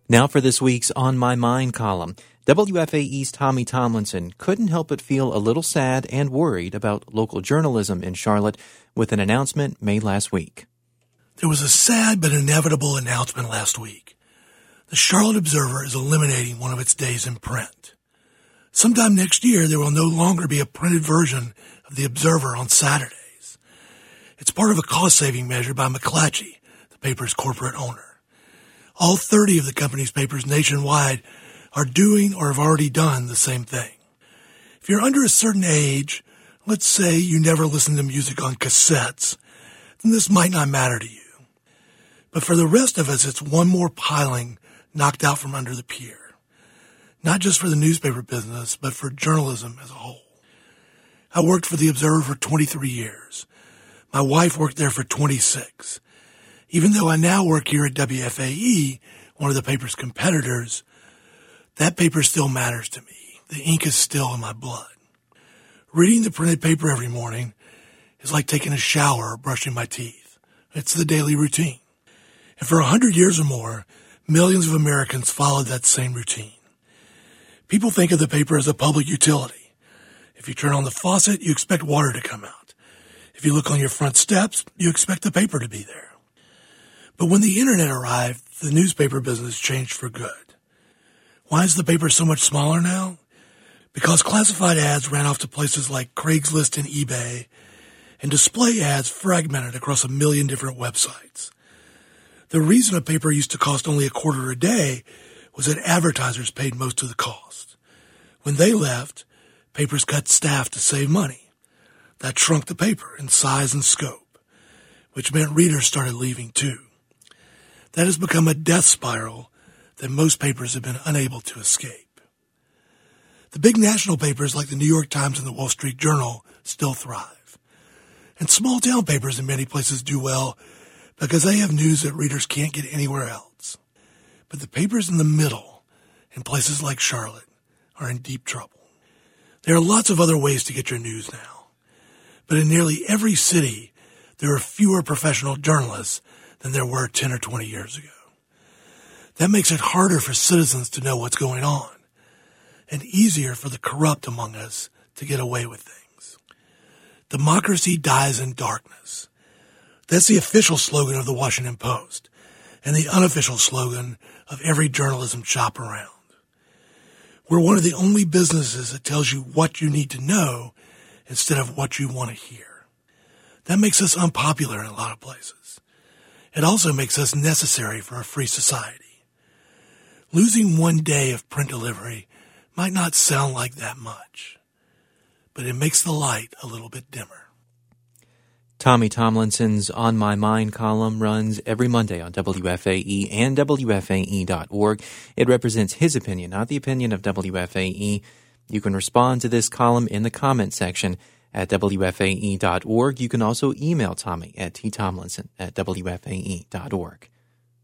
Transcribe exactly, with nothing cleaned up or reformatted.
Now for this week's On My Mind column. W F A E's Tommy Tomlinson couldn't help but feel a little sad and worried about local journalism in Charlotte with an announcement made last week. There was a sad but inevitable announcement last week. The Charlotte Observer is eliminating one of its days in print. Sometime next year, there will no longer be a printed version of the Observer on Saturdays. It's part of a cost-saving measure by McClatchy, the paper's corporate owner. All thirty of the company's papers nationwide are doing or have already done the same thing. If you're under a certain age, let's say you never listened to music on cassettes, then this might not matter to you. But for the rest of us, it's one more piling knocked out from under the pier. Not just for the newspaper business, but for journalism as a whole. I worked for the Observer for twenty-three years. My wife worked there for twenty-six. Even though I now work here at W F A E, one of the paper's competitors, that paper still matters to me. The ink is still in my blood. Reading the printed paper every morning is like taking a shower or brushing my teeth. It's the daily routine. And for a hundred years or more, millions of Americans followed that same routine. People think of the paper as a public utility. If you turn on the faucet, you expect water to come out. If you look on your front steps, you expect the paper to be there. But when the internet arrived, the newspaper business changed for good. Why is the paper so much smaller now? Because classified ads ran off to places like Craigslist and eBay, and display ads fragmented across a million different websites. The reason a paper used to cost only a quarter a day was that advertisers paid most of the cost. When they left, papers cut staff to save money. That shrunk the paper in size and scope, which meant readers started leaving too. That has become a death spiral that most papers have been unable to escape. The big national papers like the New York Times and the Wall Street Journal still thrive. And small town papers in many places do well because they have news that readers can't get anywhere else. But the papers in the middle, in places like Charlotte, are in deep trouble. There are lots of other ways to get your news now. But in nearly every city, there are fewer professional journalists than there were ten or twenty years ago. That makes it harder for citizens to know what's going on, and easier for the corrupt among us to get away with things. Democracy dies in darkness. That's the official slogan of the Washington Post, and the unofficial slogan of every journalism shop around. We're one of the only businesses that tells you what you need to know instead of what you want to hear. That makes us unpopular in a lot of places. It also makes us necessary for a free society. Losing one day of print delivery might not sound like that much, but it makes the light a little bit dimmer. Tommy Tomlinson's On My Mind column runs every Monday on W F A E and W F A E dot org. It represents his opinion, not the opinion of W F A E. You can respond to this column in the comment section at W F A E dot org. You can also email Tommy at ttomlinson at W F A E dot org.